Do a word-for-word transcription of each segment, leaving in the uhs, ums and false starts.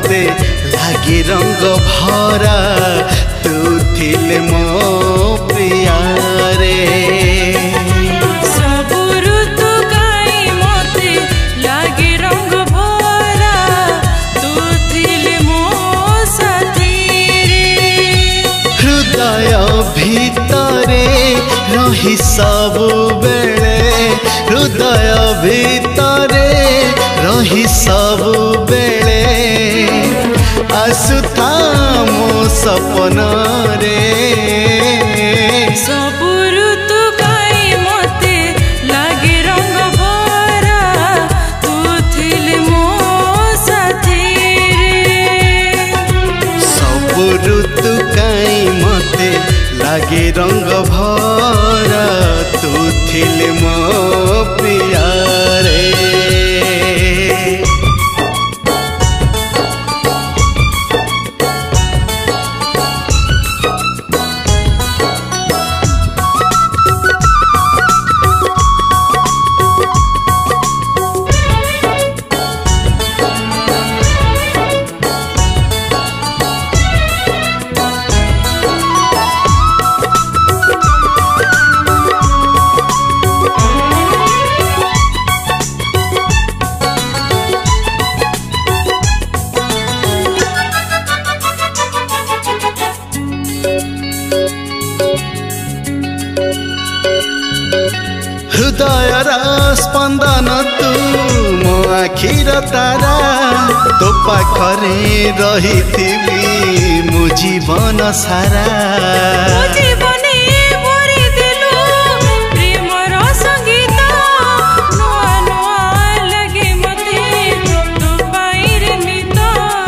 मते लागे रंग भरा तू थिले मो प्रिया रे। सबु ऋतु काई मते लागे रंग भरा तू थिले मो साथी रे। हृदय भितरे रही सबु बेले हृदय भितरे रही सबु बेले आसुता मो सपन रे। सबु ऋतु काई मते लागे रंग भरा तू थिले मो साथी रे। सबु ऋतु काई मते लागे रंग भरा तू थिले मो प्रिया रे। हृदयर स्पंदन तू मो आखिर तारा तो पाखरे रही मो जीवन सारा। मो जीवने भरी देलु प्रेमर संगीत नुआ नुआ लगे मते तू पाइर नित।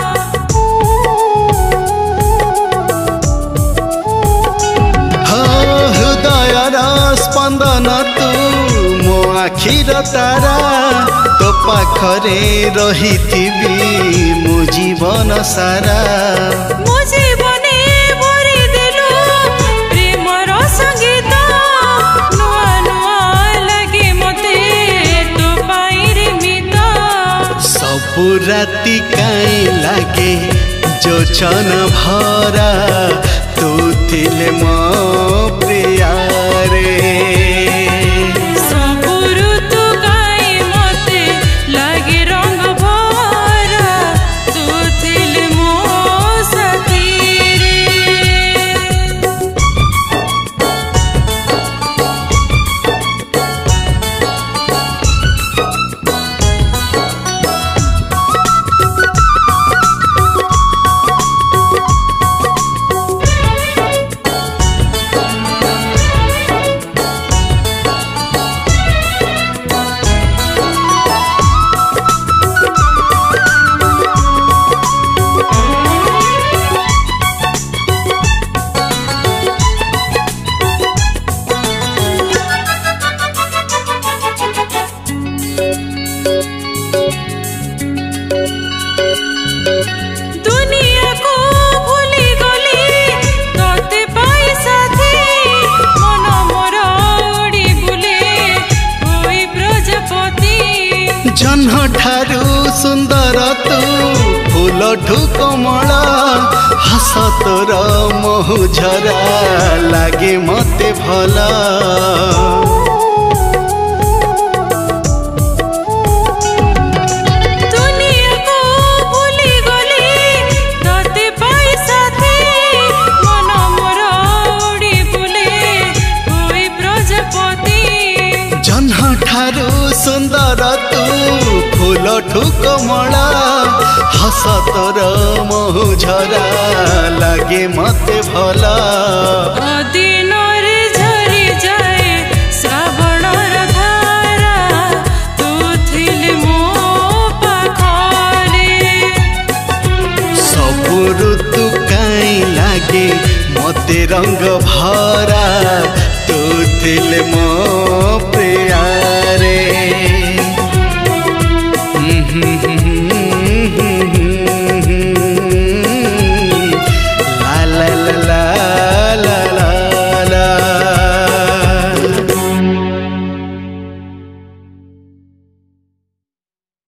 हाँ हृदयर स्पंदन तू मो आखिर तारा तो पाखरे रही मो जीवन सारा। मो जीवने भरी देलु प्रेमर संगीत नुआ नुआ लगे मते तू पाइर मित। सबु राति काई लागे जोचन भरा तू थिले मो प्रिया रे। सबु ऋतु काई मते लागे रंग भरा तू थिले मो साथी रे। दुनिया को भूली गली तोते पाई साथी मन मोर उड़ी बुले होई प्रजापति। जन्ह ठारू सुंदर तू फूल ठू कमल हस तोर महु झरा लागे मते भला। दुनिया को भूली गली तोते पाई साथी मन मोर उड़ी बुले होई प्रजापति। जन्ह ठारू सुंदर तू फूल ठू कमल हस तोर महु झरा लागे मते भला। अदिनरे झरी जाए श्रावणर धारा तू थिले मो पाखरे। सबु ऋतु काई लागे मते रंग भरा तू थिले मो प्रिया रे।